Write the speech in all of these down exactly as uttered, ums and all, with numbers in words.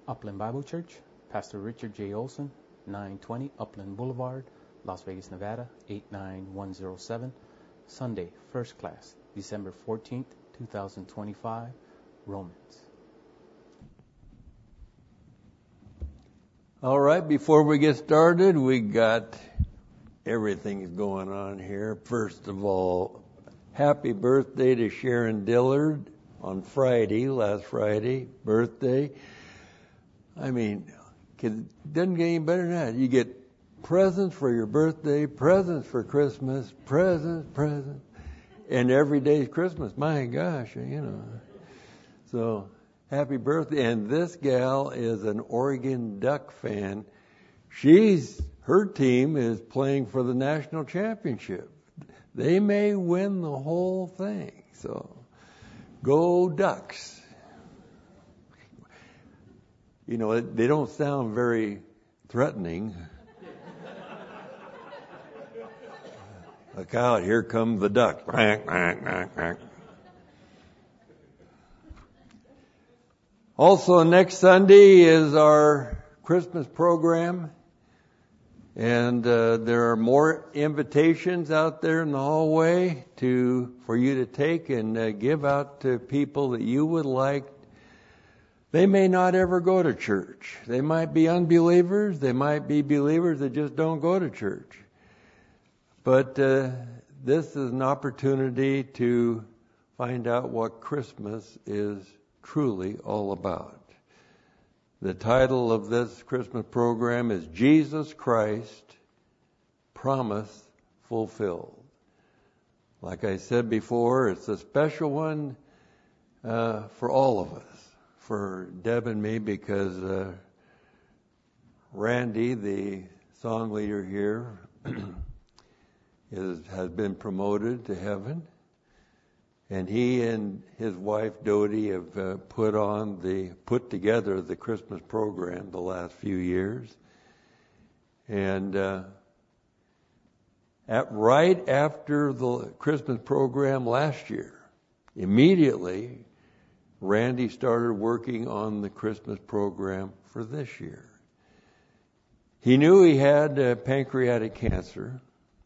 Upland Bible Church, Pastor Richard J. Olson, nine twenty Upland Boulevard, Las Vegas, Nevada, eight nine one zero seven. Sunday, First Class, December fourteenth, twenty twenty-five, Romans. All right, before we get started, we got everything going on here. First of all, happy birthday to Sharon Dillard on Friday, last Friday, birthday. I mean, it doesn't get any better than that. You get presents for your birthday, presents for Christmas, presents, presents, and every day's Christmas. My gosh, you know. So, happy birthday. And this gal is an Oregon Duck fan. She's, her team is playing for the national championship. They may win the whole thing. So, go Ducks. You know, they don't sound very threatening. Look out, here come the duck. Also, next Sunday is our Christmas program. And uh, there are more invitations out there in the hallway to for you to take and uh, give out to people that you would like. They may not ever go to church. They might be unbelievers. They might be believers that just don't go to church. But uh, this is an opportunity to find out what Christmas is truly all about. The title of this Christmas program is Jesus Christ, Promise Fulfilled. Like I said before, it's a special one uh, for all of us. For Deb and me, because uh, Randy, the song leader here, is, has been promoted to heaven, and he and his wife Dodie have uh, put on the put together the Christmas program the last few years, and uh, at right after the Christmas program last year, immediately, Randy started working on the Christmas program for this year. He knew he had uh, pancreatic cancer,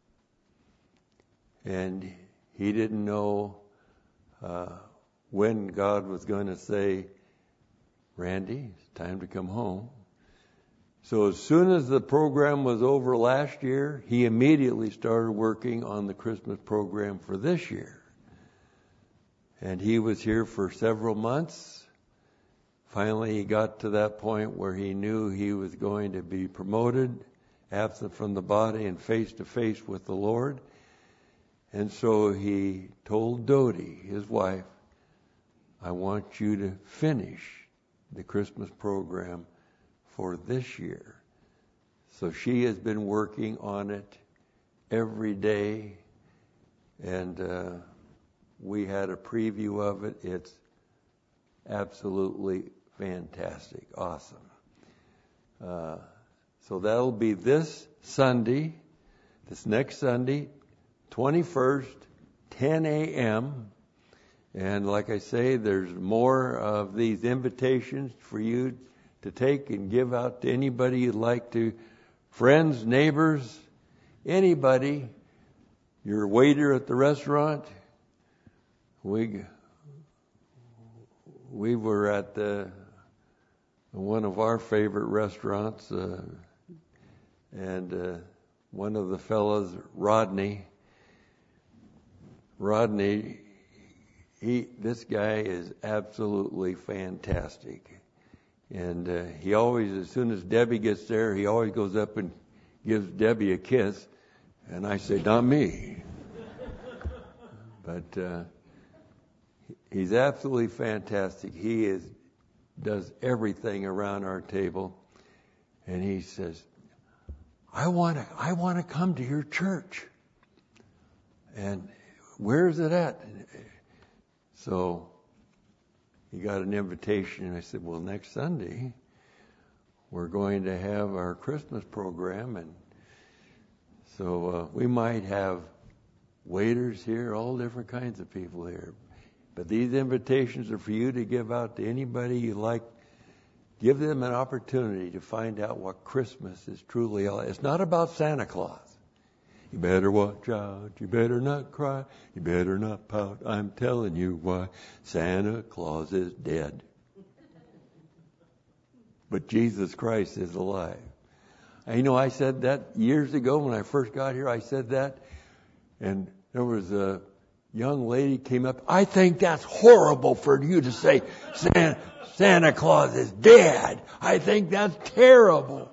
and he didn't know uh, when God was going to say, Randy, it's time to come home. So as soon as the program was over last year, he immediately started working on the Christmas program for this year. And he was here for several months. Finally, he got to that point where he knew he was going to be promoted, absent from the body and face to face with the Lord. And so he told Dodie, his wife, I want you to finish the Christmas program for this year. So she has been working on it every day, and uh, we had a preview of it. It's absolutely fantastic, awesome. Uh, so that'll be this Sunday, this next Sunday, twenty-first, ten a.m. And like I say, there's more of these invitations for you to take and give out to anybody you'd like to, friends, neighbors, anybody, your waiter at the restaurant. We we were at the, one of our favorite restaurants, uh, and uh, one of the fellows, Rodney. Rodney, he this guy is absolutely fantastic, and uh, he always, as soon as Debbie gets there, he always goes up and gives Debbie a kiss, and I say, not me, but. Uh, He's absolutely fantastic. He is does everything around our table, and he says, "I want to. I want to come to your church." And where is it at? So he got an invitation, and I said, "Well, next Sunday we're going to have our Christmas program, and so uh, we might have waiters here, all different kinds of people here." But these invitations are for you to give out to anybody you like Give them an opportunity to find out what Christmas is truly all. It's not about Santa Claus. You better watch out. You better not cry. You better not pout. I'm telling you why. Santa Claus is dead. But Jesus Christ is alive. And you know, I said that years ago when I first got here. I said that. And there was a young lady came up. I think that's horrible for you to say Santa, Santa Claus is dead. I think that's terrible.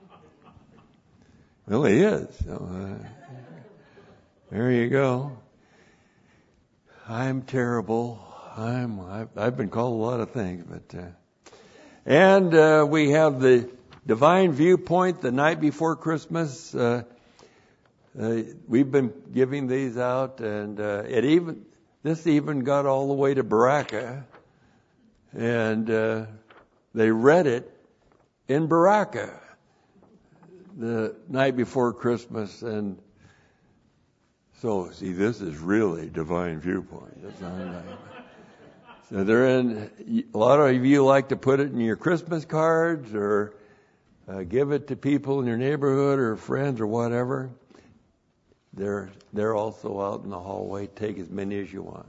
Well, he is. So, uh, there you go. I'm terrible. I'm. I've, I've been called a lot of things, but uh, and uh, we have the Divine Viewpoint the night before Christmas. Uh, uh, we've been giving these out, and uh, it even this even got all the way to Baraka, and uh, they read it in Baraka the night before Christmas, and so see, this is really Divine Viewpoint. That's not right. So they're in. A lot of you like to put it in your Christmas cards or uh, give it to people in your neighborhood or friends or whatever. They're they're also out in the hallway. Take as many as you want.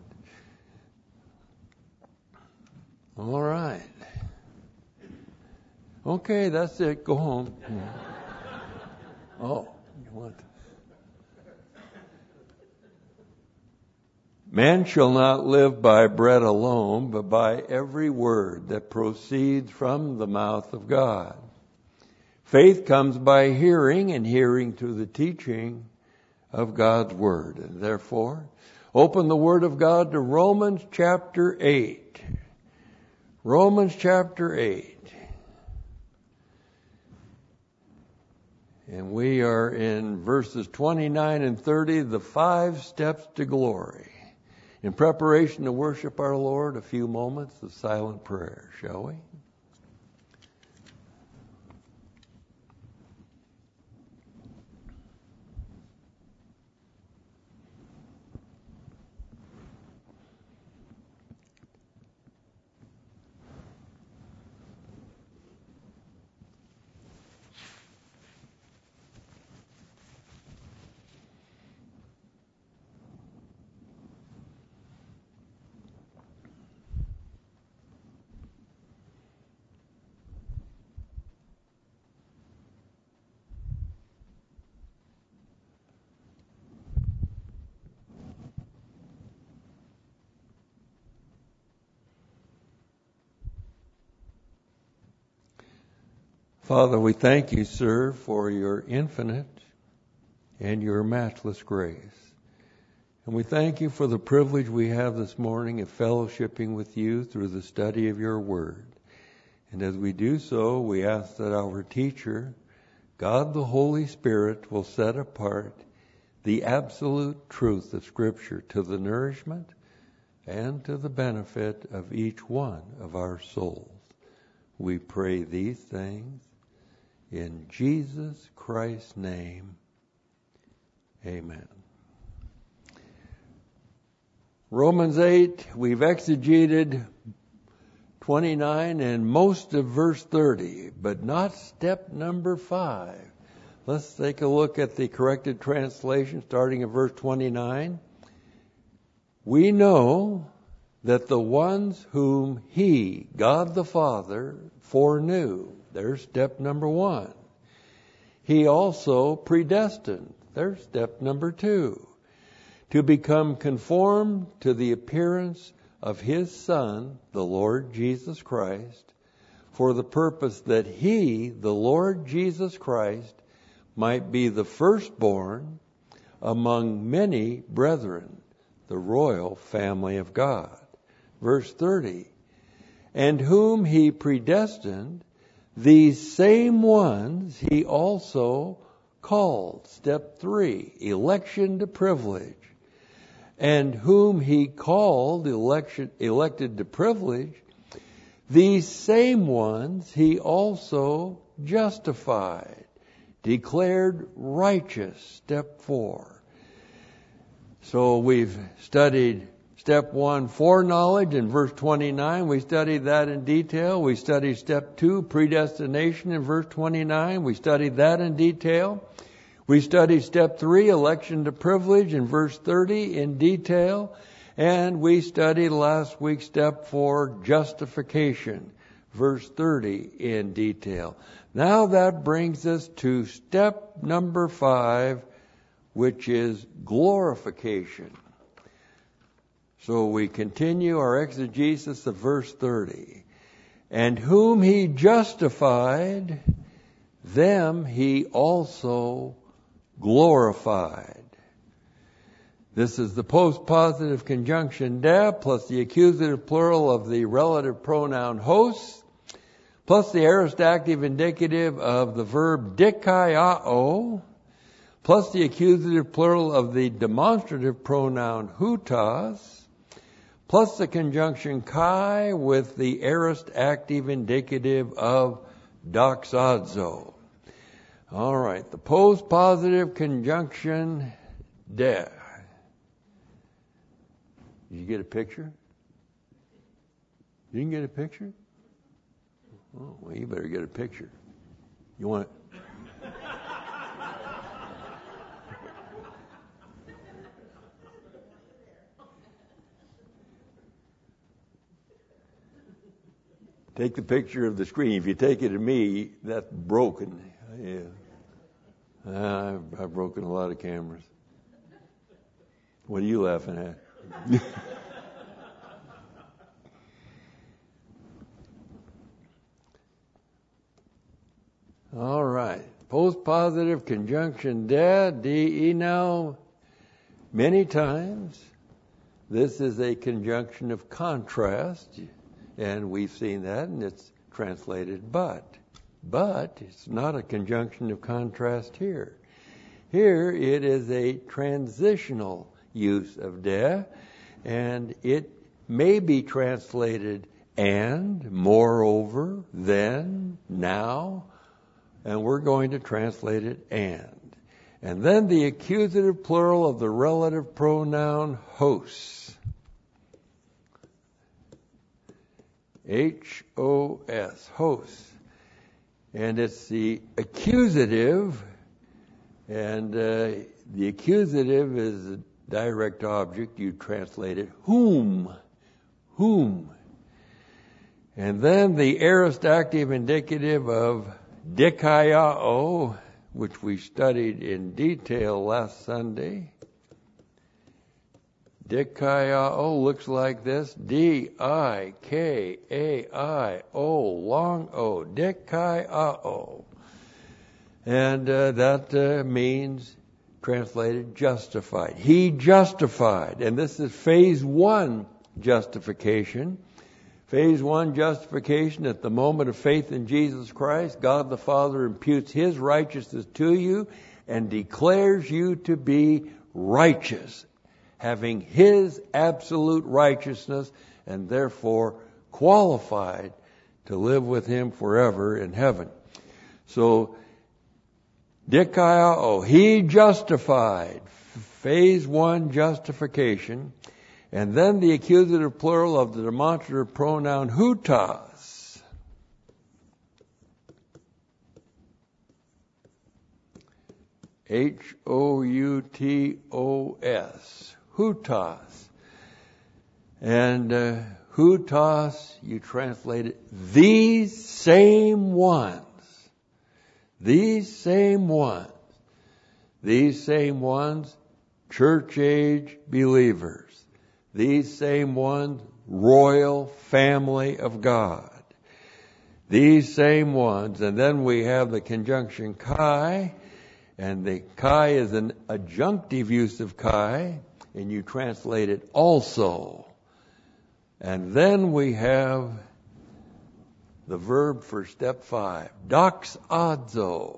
All right. Okay, that's it. Go home. Oh, you want to? Man shall not live by bread alone, but by every word that proceeds from the mouth of God. Faith comes by hearing, and hearing to the teaching of God's word. And therefore, open the word of God to Romans chapter eight. Romans chapter eight. And we are in verses twenty-nine and thirty, the five steps to glory. In preparation to worship our Lord, a few moments of silent prayer, shall we? Father, we thank you, sir, for your infinite and your matchless grace. And we thank you for the privilege we have this morning of fellowshipping with you through the study of your word. And as we do so, we ask that our teacher, God the Holy Spirit, will set apart the absolute truth of Scripture to the nourishment and to the benefit of each one of our souls. We pray these things in Jesus Christ's name. Amen. Romans eight, we've exegeted twenty-nine and most of verse thirty, but not step number five. Let's take a look at the corrected translation starting at verse twenty-nine. We know that the ones whom He, God the Father, foreknew, there's step number one. He also predestined, there's step number two, to become conformed to the appearance of His Son, the Lord Jesus Christ, for the purpose that He, the Lord Jesus Christ, might be the firstborn among many brethren, the royal family of God. Verse thirty, and whom He predestined, these same ones He also called. Step three, election to privilege. And whom He called, election, elected to privilege, these same ones He also justified, declared righteous. Step four. So we've studied step one, foreknowledge, in verse twenty-nine. We studied that in detail. We studied step two, predestination, in verse twenty-nine. We studied that in detail. We studied step three, election to privilege, in verse thirty, in detail. And we studied last week step four, justification, verse thirty, in detail. Now that brings us to step number five, which is glorification. So we continue our exegesis of verse thirty. And whom he justified, them he also glorified. This is the post-positive conjunction de plus the accusative plural of the relative pronoun hos plus the aorist active indicative of the verb dikaiao plus the accusative plural of the demonstrative pronoun hutas plus the conjunction kai with the aorist active indicative of doxazo. All right, the post-positive conjunction de. Did you get a picture? You didn't get a picture? Oh, well, you better get a picture. You want it? Take the picture of the screen. If you take it of me, that's broken. Yeah. Uh, I've, I've broken a lot of cameras. What are you laughing at? All right. Post-positive conjunction de, de now. Many times, this is a conjunction of contrast, and we've seen that, and it's translated but. But it's not a conjunction of contrast here. Here it is a transitional use of de, and it may be translated and, moreover, then, now, and we're going to translate it and. And then the accusative plural of the relative pronoun hos. H O S, hos. And it's the accusative, and uh, the accusative is a direct object. You translate it whom, whom. And then the aorist active indicative of dikaiao, which we studied in detail last Sunday. Dikaiao looks like this. D I K A I O, long O. Dikaiao. And uh, that uh, means, translated, justified. He justified. And this is phase one justification. Phase one justification, at the moment of faith in Jesus Christ, God the Father imputes His righteousness to you and declares you to be righteous, having His absolute righteousness, and therefore qualified to live with Him forever in heaven. So, dikaiao, He justified, phase one justification, and then the accusative plural of the demonstrative pronoun hutas. H O U T O S. Hutas. And uh, hutas, you translate it, these same ones. These same ones. These same ones, church age believers. These same ones, royal family of God. These same ones. And then we have the conjunction kai. And the kai is an adjunctive use of kai. And you translate it also. And then we have the verb for step five. Doxazo.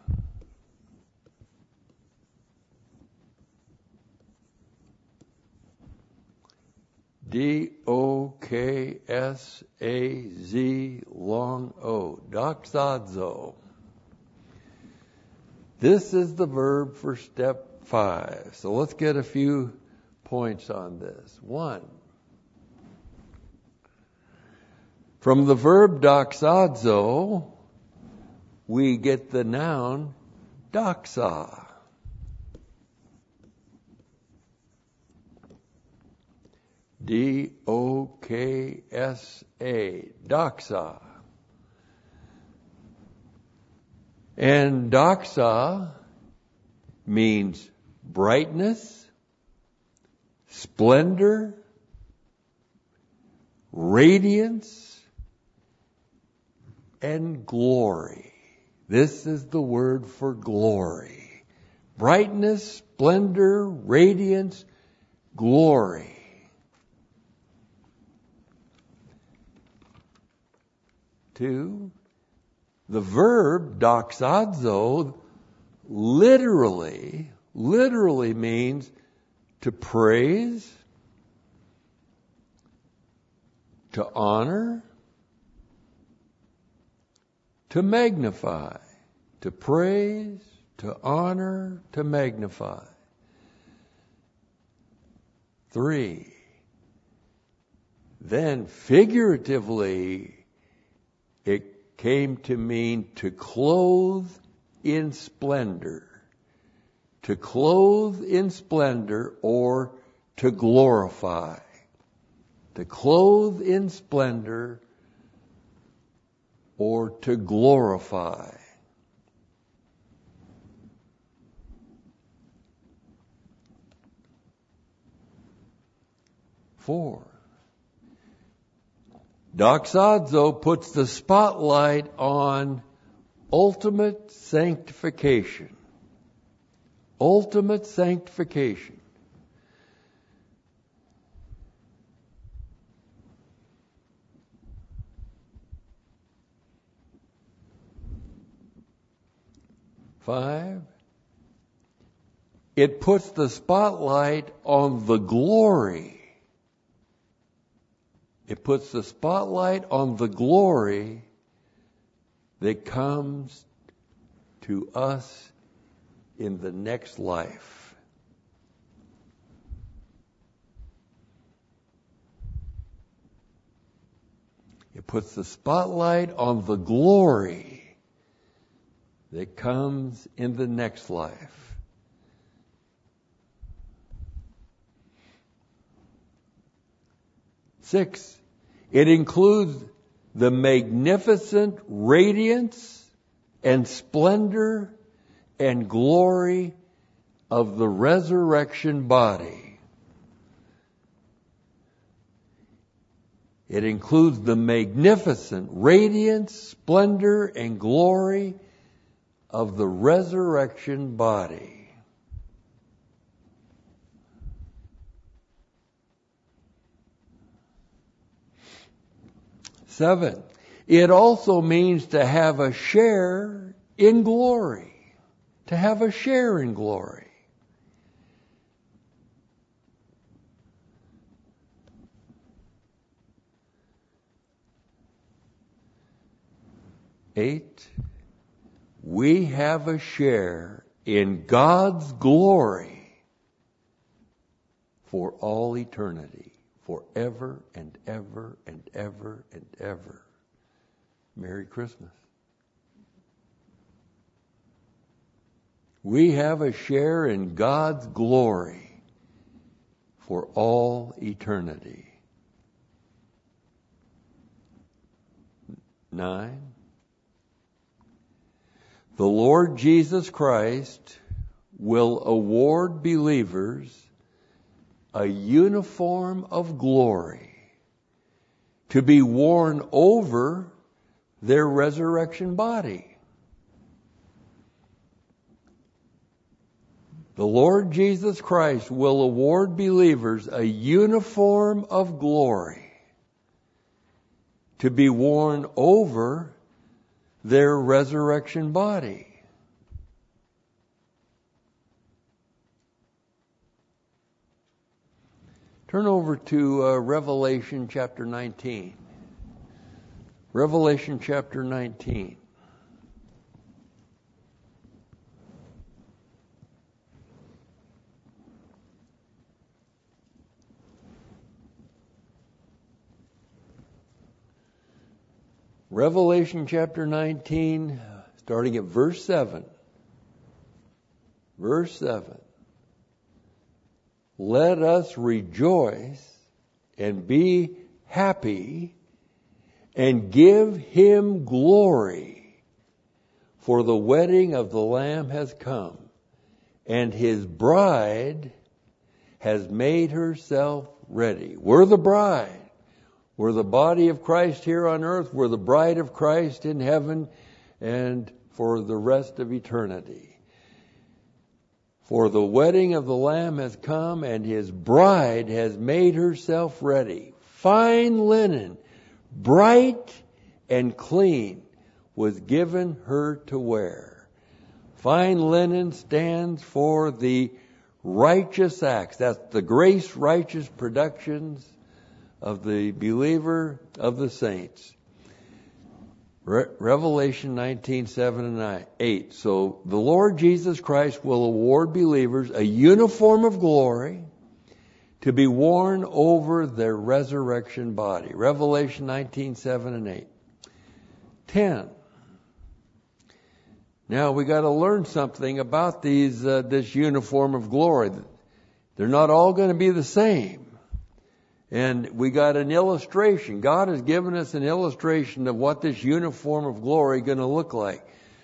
D O K S A Z long O. Doxazo. This is the verb for step five. So let's get a few points on this. One, from the verb doxazo, we get the noun doxa. D O K S A, doxa. And doxa means brightness, splendor, radiance, and glory. This is the word for glory. Brightness, splendor, radiance, glory. Two, the verb doxazo literally, literally means to praise, to honor, to magnify. To praise, to honor, to magnify. Three, then figuratively, it came to mean to clothe in splendor. To clothe in splendor or to glorify. To clothe in splendor or to glorify. Four, doxazo puts the spotlight on ultimate sanctification. Ultimate sanctification. Five, it puts the spotlight on the glory. It puts the spotlight on the glory that comes to us in the next life. It puts the spotlight on the glory that comes in the next life. Six, it includes the magnificent radiance and splendor and glory of the resurrection body. It includes the magnificent radiance, splendor, and glory of the resurrection body. Seven, it also means to have a share in glory. To have a share in glory. Eight, we have a share in God's glory for all eternity, forever and ever and ever and ever. Merry Christmas. We have a share in God's glory for all eternity. Nine, the Lord Jesus Christ will award believers a uniform of glory to be worn over their resurrection body. The Lord Jesus Christ will award believers a uniform of glory to be worn over their resurrection body. Turn over to uh, Revelation chapter nineteen. Revelation chapter nineteen. Revelation chapter nineteen, starting at verse seven. Verse seven. Let us rejoice and be happy and give him glory, for the wedding of the Lamb has come, and his bride has made herself ready. We're the bride. We're the body of Christ here on earth. We're the bride of Christ in heaven and for the rest of eternity. For the wedding of the Lamb has come, and his bride has made herself ready. Fine linen, bright and clean, was given her to wear. Fine linen stands for the righteous acts. That's the grace righteous productions of the believer, of the saints. Re- Revelation nineteen, seven and eight. So the Lord Jesus Christ will award believers a uniform of glory to be worn over their resurrection body. Revelation nineteen, seven and eight. ten. Now we got to learn something about these uh, this uniform of glory. They're not all going to be the same. And we got an illustration. God has given us an illustration of what this uniform of glory is going to look like.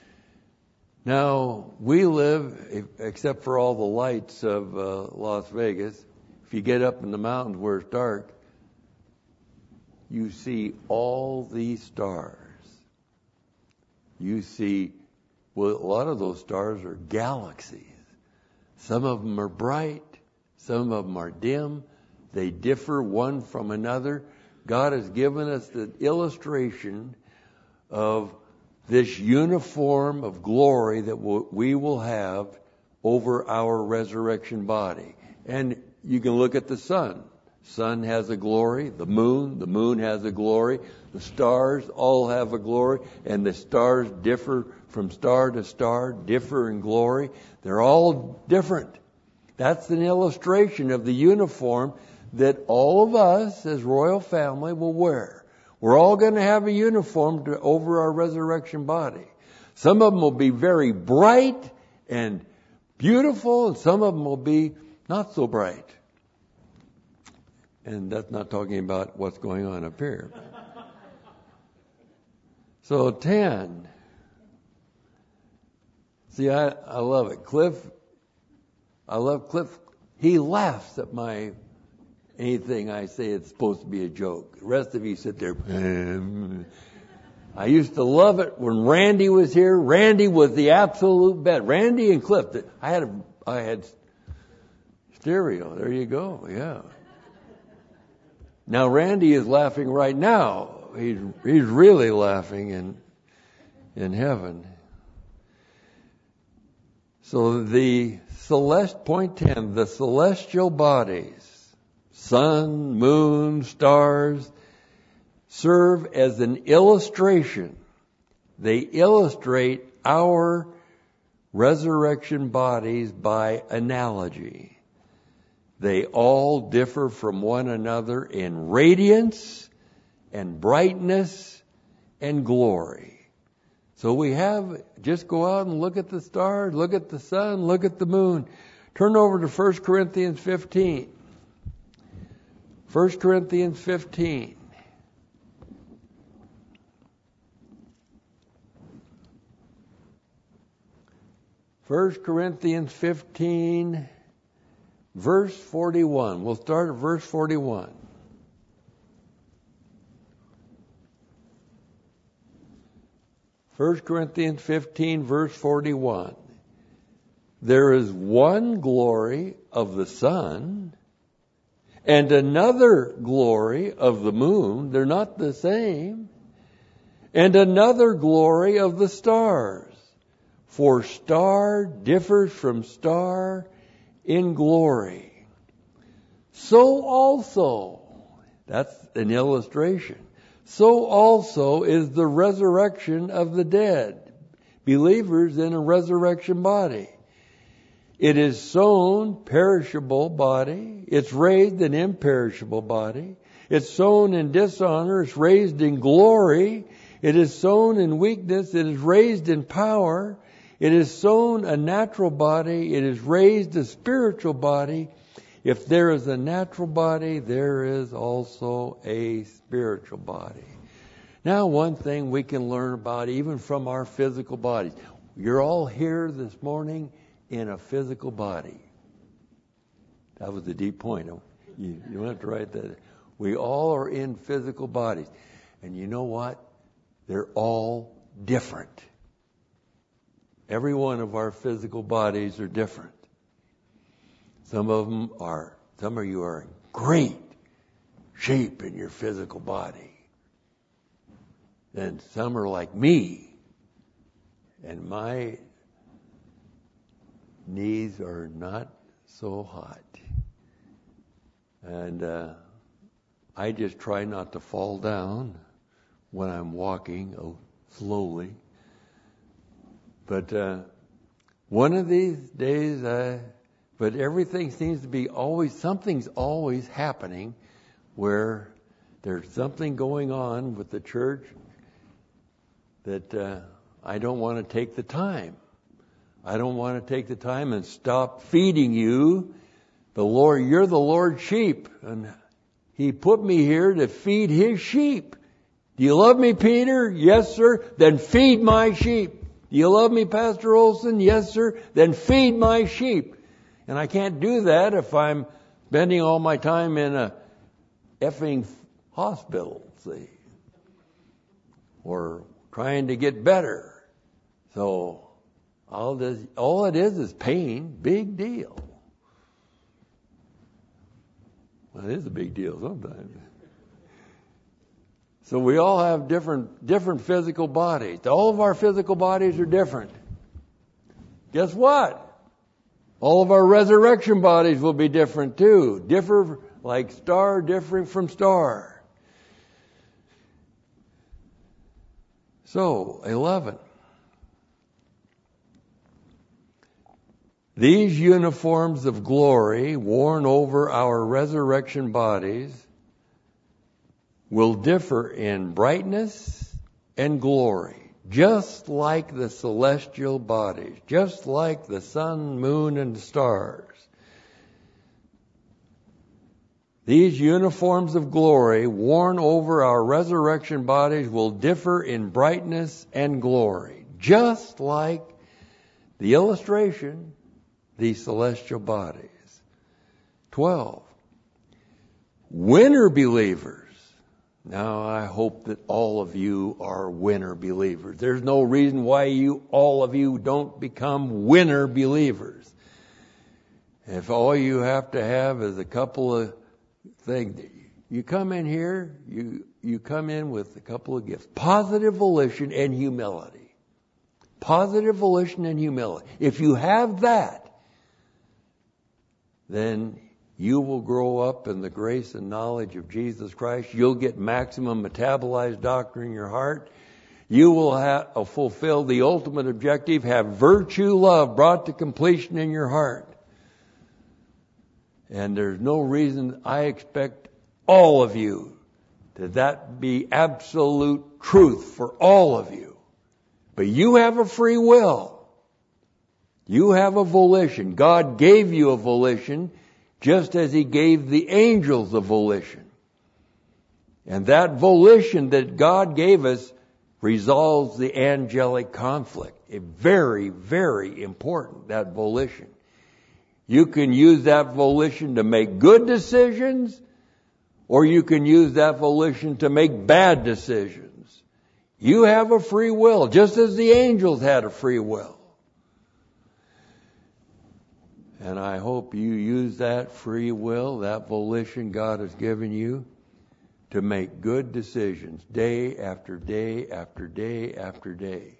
Now, we live, except for all the lights of uh, Las Vegas, if you get up in the mountains where it's dark, you see all these stars. You see, well, a lot of those stars are galaxies. Some of them are bright. Some of them are dim. They differ one from another. God has given us the illustration of this uniform of glory that we will have over our resurrection body. And you can look at the sun. Sun has a glory. The moon, the moon has a glory. The stars all have a glory. And the stars differ from star to star, differ in glory. They're all different. That's an illustration of the uniform that all of us as royal family will wear. We're all going to have a uniform to, over our resurrection body. Some of them will be very bright and beautiful, and some of them will be not so bright. And that's not talking about what's going on up here. So ten. See, I, I love it. Cliff, I love Cliff. He laughs at my anything I say. It's supposed to be a joke. The rest of you sit there. I used to love it when Randy was here. Randy was the absolute best. Randy and Cliff. I had a, I had stereo. There you go. Yeah. Now Randy is laughing right now. He's he's really laughing in in heaven. So the celest point ten, the celestial bodies, sun, moon, stars, serve as an illustration. They illustrate our resurrection bodies by analogy. They all differ from one another in radiance and brightness and glory. So we have, just go out and look at the stars, look at the sun, look at the moon. Turn over to First Corinthians fifteen. First Corinthians fifteen. First Corinthians fifteen, verse forty-one. We'll start at verse forty-one. First Corinthians fifteen, verse forty-one. There is one glory of the sun and another glory of the moon. They're not the same. And another glory of the stars. For star differs from star in glory. So also, that's an illustration. So also is the resurrection of the dead, believers in a resurrection body. It is sown perishable body. It's raised an imperishable body. It's sown in dishonor. It's raised in glory. It is sown in weakness. It is raised in power. It is sown a natural body. It is raised a spiritual body. If there is a natural body, there is also a spiritual body. Now, one thing we can learn about even from our physical bodies. You're all here this morning in a physical body. That was a deep point. You, you don't have to write that. We all are in physical bodies. And you know what? They're all different. Every one of our physical bodies are different. Some of them are, some of you are in great shape in your physical body. And some are like me. And my knees are not so hot. And uh, I just try not to fall down when I'm walking oh, slowly. But uh, one of these days, uh, but everything seems to be always, something's always happening where there's something going on with the church that uh, I don't want to take the time. I don't want to take the time and stop feeding you. The Lord, you're the Lord's sheep, and He put me here to feed His sheep. Do you love me, Peter? Yes, sir. Then feed my sheep. Do you love me, Pastor Olson? Yes, sir. Then feed my sheep. And I can't do that if I'm spending all my time in a effing hospital, see, or trying to get better. So all this, all it is is pain. Big deal. Well, it is a big deal sometimes. So we all have different different physical bodies. All of our physical bodies are different. Guess what? All of our resurrection bodies will be different too. Differ like star differing from star. So, eleven. These uniforms of glory worn over our resurrection bodies will differ in brightness and glory, just like the celestial bodies, just like the sun, moon, and stars. These uniforms of glory worn over our resurrection bodies will differ in brightness and glory, just like the illustration, the celestial bodies. Twelve. Winner believers. Now, I hope that all of you are winner believers. There's no reason why you, all of you, don't become winner believers. If all you have to have is a couple of things, you come in here, you, you come in with a couple of gifts. Positive volition and humility. Positive volition and humility. If you have that, then you will grow up in the grace and knowledge of Jesus Christ. You'll get maximum metabolized doctrine in your heart. You will have, uh, fulfill the ultimate objective, have virtue, love brought to completion in your heart. And there's no reason I expect all of you to that be absolute truth for all of you. But you have a free will. You have a volition. God gave you a volition, just as He gave the angels a volition. And that volition that God gave us resolves the angelic conflict. It's very, very important, that volition. You can use that volition to make good decisions, or you can use that volition to make bad decisions. You have a free will, just as the angels had a free will. And I hope you use that free will, that volition God has given you, to make good decisions day after day after day after day.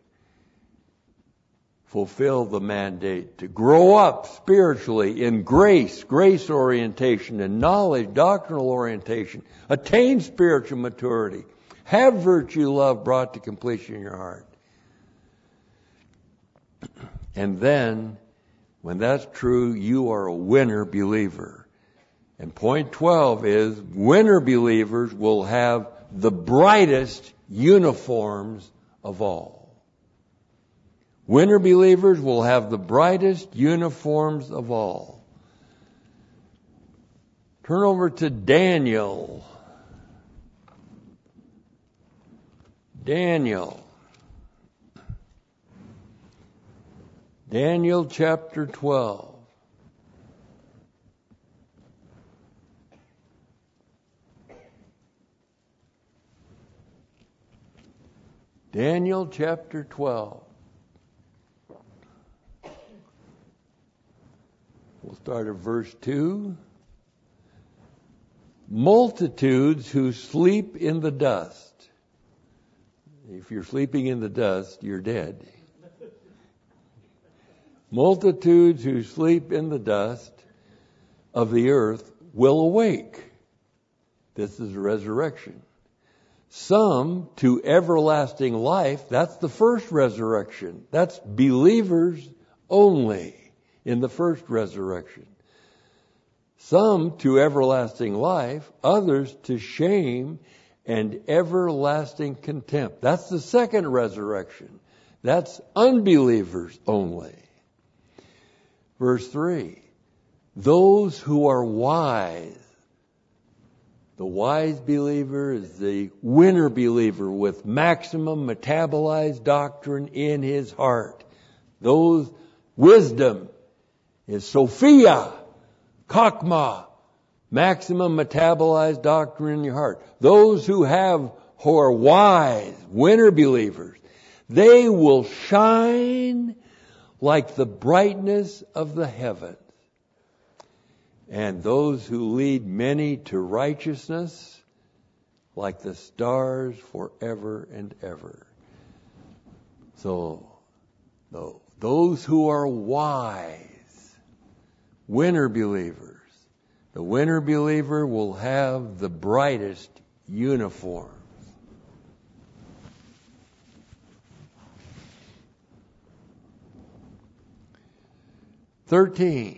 Fulfill the mandate to grow up spiritually in grace, grace orientation, and knowledge, doctrinal orientation. Attain spiritual maturity. Have virtue, love brought to completion in your heart. And then, when that's true, you are a winner believer. And point twelve is, winner believers will have the brightest uniforms of all. Winter believers will have the brightest uniforms of all. Turn over to Daniel. Daniel. Daniel chapter twelve. Daniel chapter twelve. We'll start at verse two. Multitudes who sleep in the dust. If you're sleeping in the dust, you're dead. Multitudes who sleep in the dust of the earth will awake. This is resurrection. Some to everlasting life. That's the first resurrection. That's believers only in the first resurrection. Some to everlasting life, others to shame and everlasting contempt. That's the second resurrection. That's unbelievers only. Verse three, those who are wise. The wise believer is the winner believer with maximum metabolized doctrine in his heart. Those wisdom is Sophia, Chokmah, maximum metabolized doctrine in your heart. Those who have, who are wise, winner believers, they will shine like the brightness of the heavens. And those who lead many to righteousness, like the stars forever and ever. So, those who are wise, winner believers, the winner believer will have the brightest uniforms. Thirteen.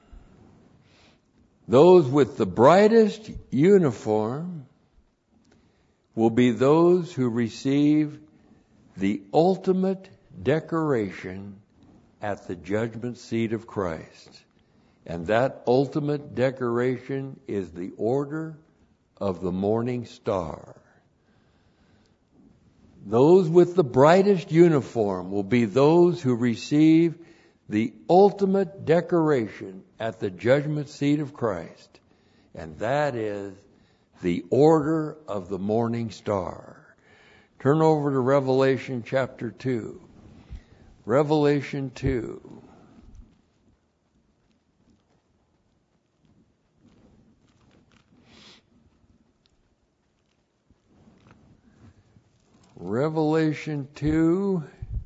Those with the brightest uniform will be those who receive the ultimate decoration at the judgment seat of Christ. And that ultimate decoration is the order of the morning star. Those with the brightest uniform will be those who receive the ultimate decoration at the judgment seat of Christ. And that is the order of the morning star. Turn over to Revelation chapter two. Revelation two. Revelation two.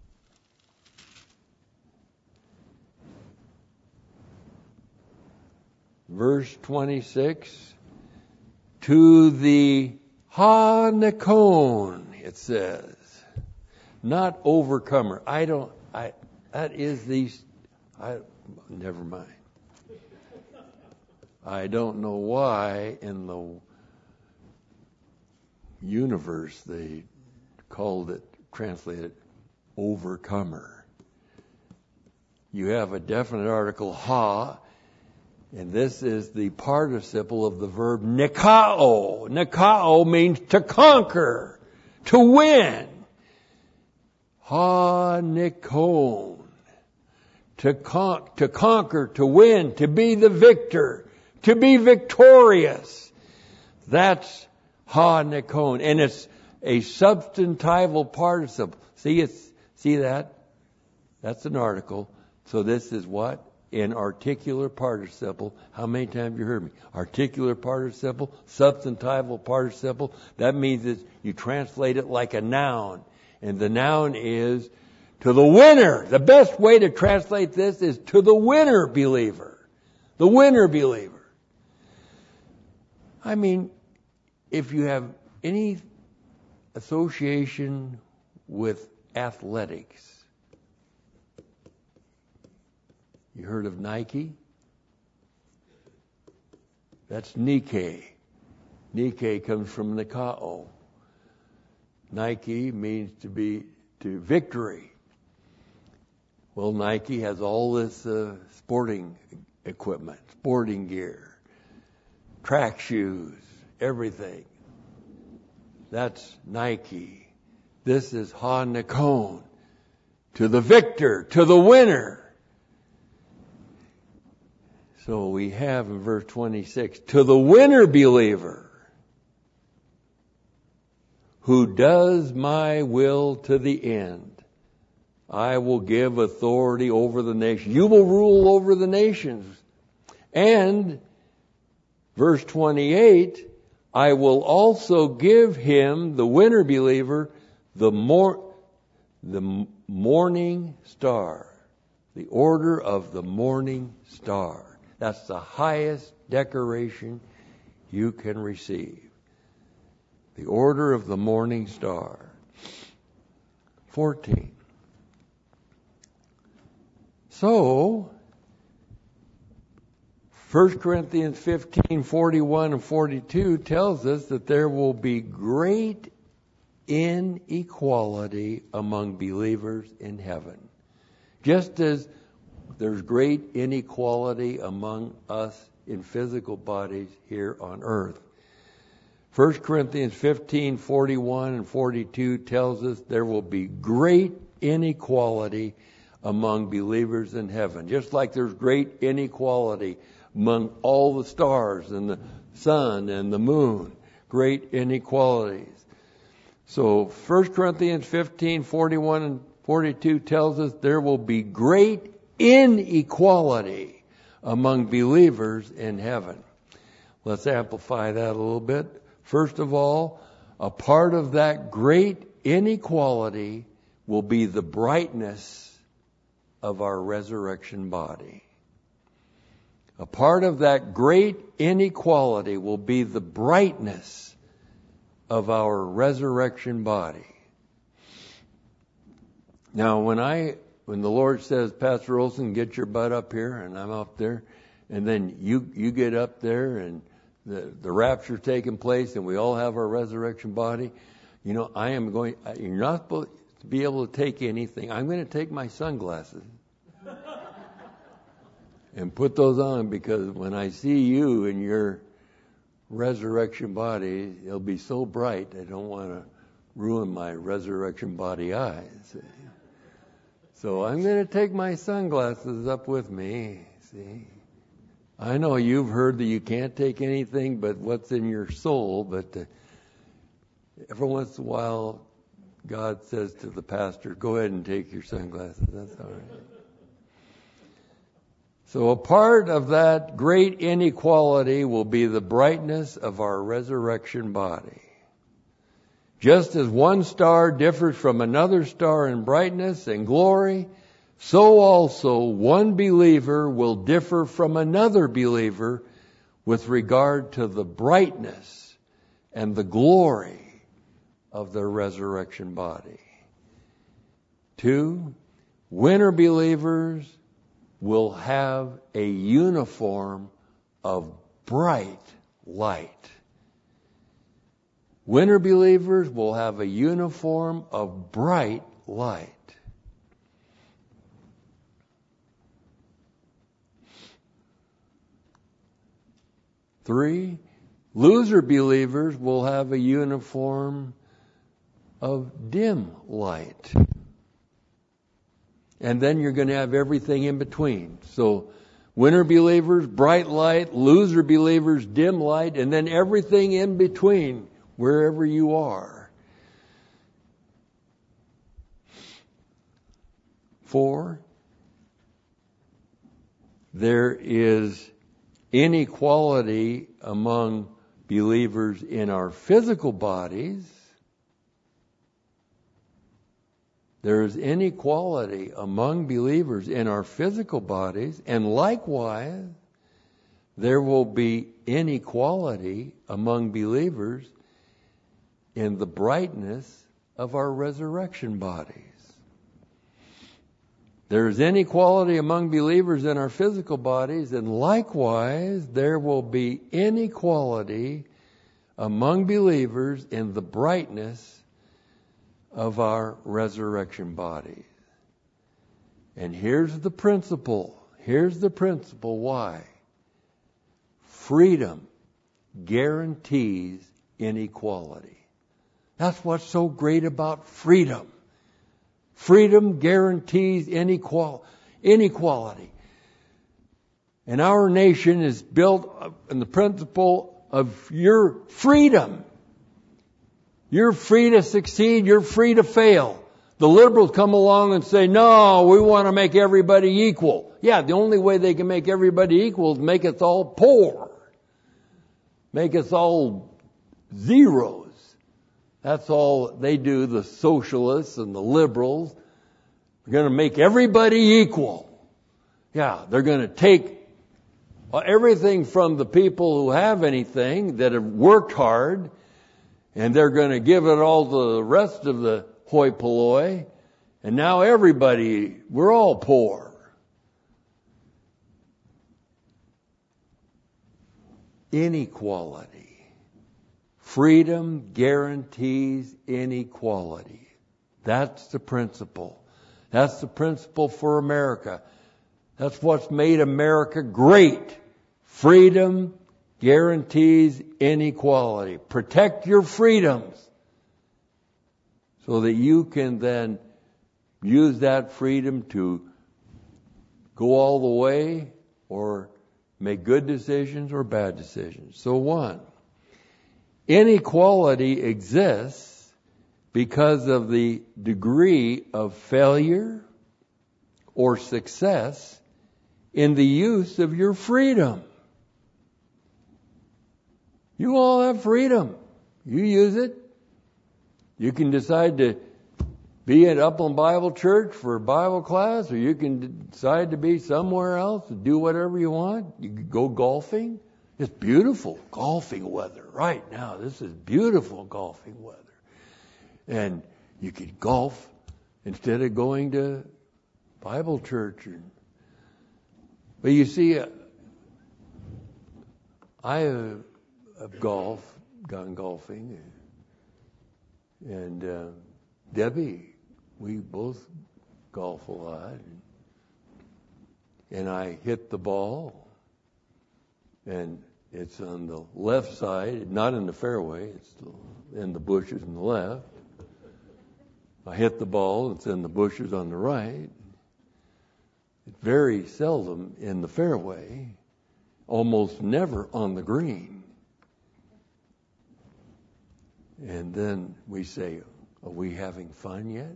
Verse twenty-six, to the Hanekon, it says, not overcomer. I don't, I, that is these, I, never mind. I don't know why in the universe they called it, translated, overcomer. You have a definite article, ha, and this is the participle of the verb nikao. Nikao means to conquer, to win. Ha nikon. To, con- to conquer, to win, to be the victor, to be victorious. That's ha nikon. And it's a substantival participle. See, it's, see that? That's an article. So this is what? In articular participle. How many times have you heard me? Articular participle, substantival participle. That means that you translate it like a noun. And the noun is to the winner. The best way to translate this is to the winner believer. The winner believer. I mean, if you have any association with athletics, you heard of Nike? That's Nike. Nike comes from Nikao. Nike means to be to victory. Well, Nike has all this uh, sporting equipment, sporting gear, track shoes, everything. That's Nike. This is Ha Nakon, to the victor, to the winner. So we have in verse twenty-six, to the winner believer, who does my will to the end, I will give authority over the nations. You will rule over the nations. And verse twenty-eight, I will also give him, the winner believer, the mor- the morning star, the order of the morning star. That's the highest decoration you can receive. The order of the morning star. fourteen. So, First Corinthians fifteen, forty-one and forty-two tells us that there will be great inequality among believers in heaven. Just as there's great inequality among us in physical bodies here on earth. First Corinthians fifteen, forty-one and forty-two tells us there will be great inequality among believers in heaven. Just like there's great inequality among all the stars and the sun and the moon. Great inequalities. So First Corinthians fifteen, forty-one and forty-two tells us there will be great inequality among believers in heaven. Let's amplify that a little bit. First of all, a part of that great inequality will be the brightness of our resurrection body. A part of that great inequality will be the brightness of our resurrection body. Now, when I, when the Lord says, Pastor Olson, get your butt up here, and I'm up there, and then you, you get up there, and the, the rapture's taking place, and we all have our resurrection body, you know, I am going, you're not supposed to be able to take anything. I'm going to take my sunglasses and put those on, because when I see you in your resurrection body, it'll be so bright, I don't want to ruin my resurrection body eyes. So I'm going to take my sunglasses up with me. See, I know you've heard that you can't take anything but what's in your soul, but uh, every once in a while, God says to the pastor, go ahead and take your sunglasses. That's all right. So a part of that great inequality will be the brightness of our resurrection body. Just as one star differs from another star in brightness and glory, so also one believer will differ from another believer with regard to the brightness and the glory of their resurrection body. Two, winner believers will have a uniform of bright light. Winner believers will have a uniform of bright light. Three, loser believers will have a uniform of dim light. And then you're going to have everything in between. So, winner believers, bright light, loser believers, dim light, and then everything in between, wherever you are. Four, there is inequality among believers in our physical bodies. There is inequality among believers in our physical bodies, and likewise, there will be inequality among believers in the brightness of our resurrection bodies. There is inequality among believers in our physical bodies, and likewise, there will be inequality among believers in the brightness of our resurrection bodies. And here's the principle. Here's the principle why. Freedom guarantees inequality. That's what's so great about freedom. Freedom guarantees inequal- inequality. And our nation is built on the principle of your freedom. You're free to succeed. You're free to fail. The liberals come along and say, no, we want to make everybody equal. Yeah, the only way they can make everybody equal is make us all poor. Make us all zeros. That's all they do, the socialists and the liberals. They're going to make everybody equal. Yeah, they're going to take everything from the people who have anything, that have worked hard, and they're going to give it all to the rest of the hoi polloi. And now everybody, we're all poor. Inequality. Freedom guarantees inequality. That's the principle. That's the principle for America. That's what's made America great. Freedom guarantees inequality. Protect your freedoms so that you can then use that freedom to go all the way or make good decisions or bad decisions. So one, inequality exists because of the degree of failure or success in the use of your freedom. You all have freedom. You use it. You can decide to be at Upland Bible Church for Bible class, or you can decide to be somewhere else and do whatever you want. You can go golfing. It's beautiful golfing weather right now. This is beautiful golfing weather. And you could golf instead of going to Bible church. But you see, I have, have golf, gone golfing. And uh, Debbie, we both golf a lot. And I hit the ball. And it's on the left side, not in the fairway, it's in the bushes on the left. I hit the ball, it's in the bushes on the right. It's very seldom in the fairway, almost never on the green. And then we say, are we having fun yet?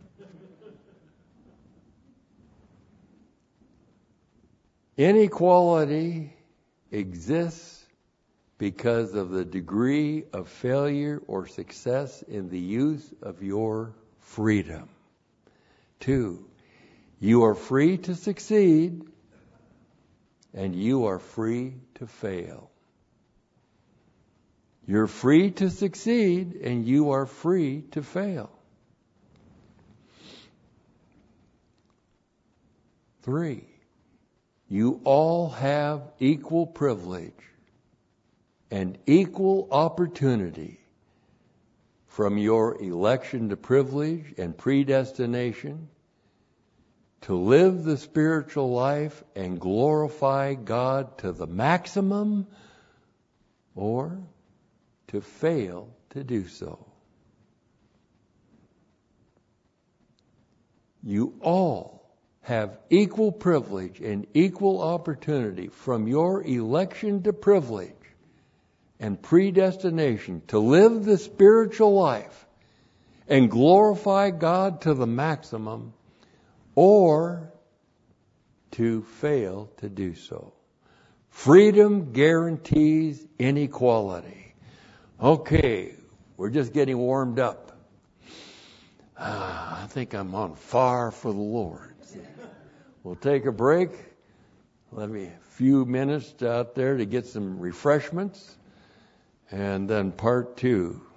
Inequality exists because of the degree of failure or success in the use of your freedom. Two, you are free to succeed and you are free to fail. You're free to succeed and you are free to fail. Three, you all have equal privilege and equal opportunity from your election to privilege and predestination to live the spiritual life and glorify God to the maximum or to fail to do so. You all have equal privilege and equal opportunity from your election to privilege and predestination to live the spiritual life and glorify God to the maximum or to fail to do so. Freedom guarantees inequality. Okay, we're just getting warmed up. Ah, I think I'm on fire for the Lord. We'll take a break. Let me a few minutes out there to get some refreshments. And then part two.